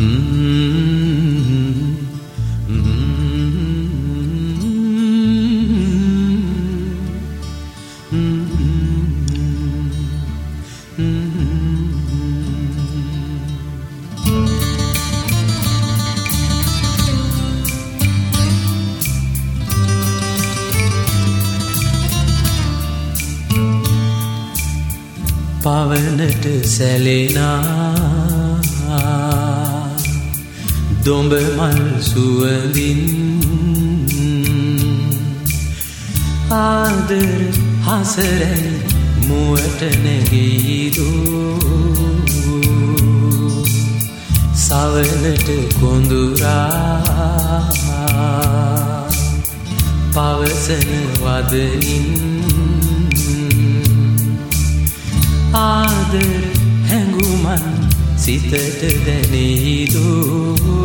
පවනට සැලෙනා දොඹ මල් සුවඳින් ආදර හසරැයි මුවට නැගීදෝ සවනට කොඳුරා පවසන වදනින් ආදර හැඟුමන් සිතට දැනීදෝ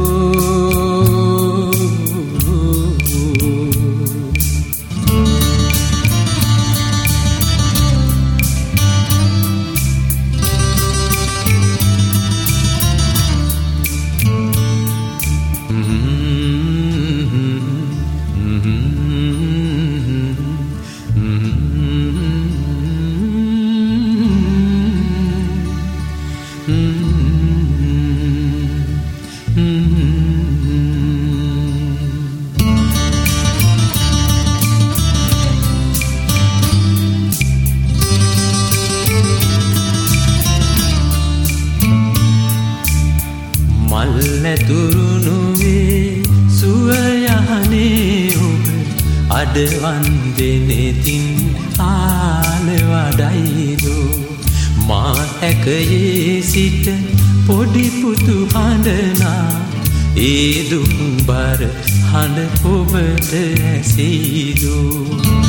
මල්ලැතුරුණුවේ සුවයහනේ ඔබ අඩවන් දෙනෙතින් ආල වඩයිදෝ මා හැකයේ සිට පොඩිපුතු හඬනා ඒ දුම්බර හඬ ඔබට ඇසීදෝ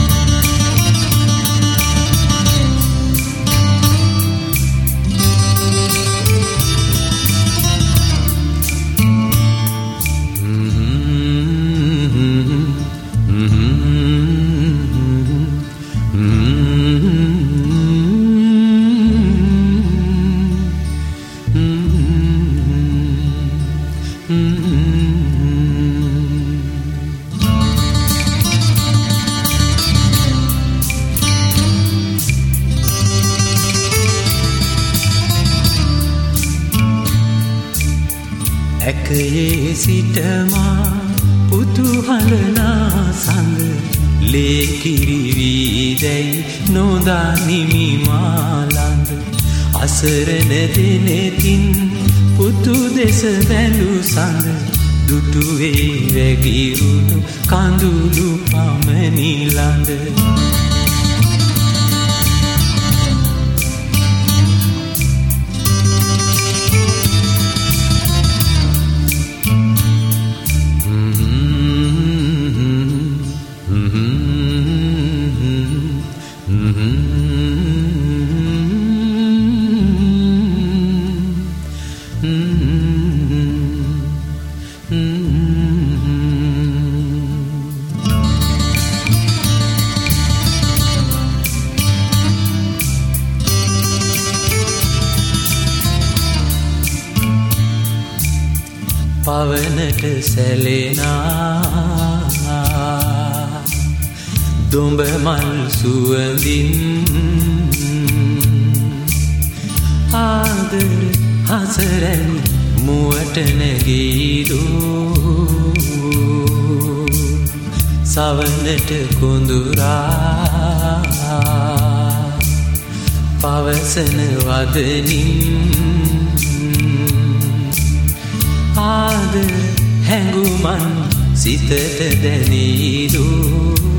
ඇකයේ සිටමා පුතුහලනා සඳ ලේකිරිවීදැයි නොදානිමි මාලඳ අසරණ දෙනෙතින් පුතු දෙස බැලු සඳ දුටුවේ වැගිරුණු කඳුළු පමනිලඳ පවනට සැලෙනා දොඹ මල් සුවඳින් ආදර හසරැයි මුවට නැගීදෝ සවනට කොඳුරා පවසන වදනින් ආදර හැඟුමන් සිතට දැනීදෝ